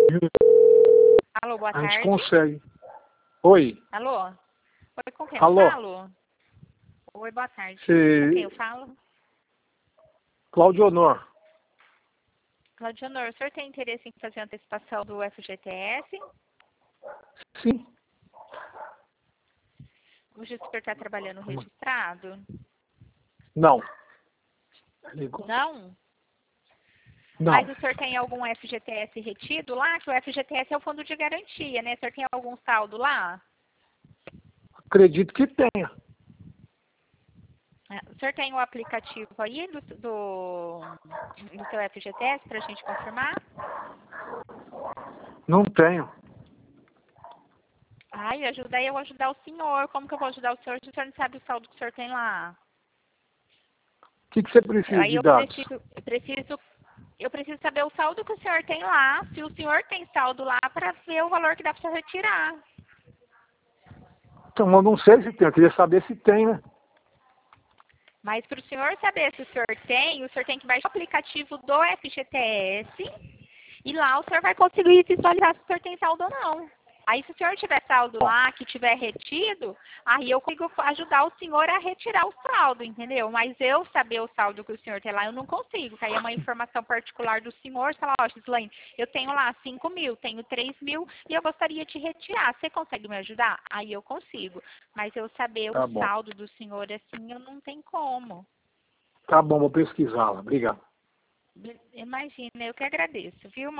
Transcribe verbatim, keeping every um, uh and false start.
Alô, boa A gente tarde. consegue. Oi. Alô? Oi, com quem Alô? eu falo? Oi, boa tarde. Cê- Com quem eu falo? Cláudio Honor. Claudio Honor, o senhor tem interesse em fazer a antecipação do F G T S? Sim. Hoje o senhor está trabalhando registrado? Não. Ligou? Não? Não. Mas o senhor tem algum F G T S retido lá? Que o F G T S é o fundo de garantia, né? O senhor tem algum saldo lá? Acredito que tenha. É, o senhor tem o aplicativo aí do, do, do seu F G T S para a gente confirmar? Não tenho. Ai, ajuda eu a ajudar o senhor. Como que eu vou ajudar o senhor se o senhor não sabe o saldo que o senhor tem lá? O que, que você precisa Aí de eu dados? preciso, eu preciso, eu preciso saber o saldo que o senhor tem lá, se o senhor tem saldo lá, para ver o valor que dá para o senhor retirar. Então, eu não sei se tem. Eu queria saber se tem, né? Mas para o senhor saber se o senhor tem, o senhor tem que baixar o aplicativo do F G T S e lá o senhor vai conseguir visualizar se o senhor tem saldo ou não. Aí se o senhor tiver saldo lá, que tiver retido, aí eu consigo ajudar o senhor a retirar o saldo, entendeu? Mas eu saber o saldo que o senhor tem lá, eu não consigo. Que aí é uma informação particular do senhor, sei lá, ó, Gislaine, eu tenho lá cinco mil, tenho três mil e eu gostaria de retirar. Você consegue me ajudar? Aí eu consigo. Mas eu saber o Tá bom. saldo do senhor assim, eu não tenho como. Tá bom, vou pesquisá-la. Obrigado. Imagina, eu que agradeço, viu?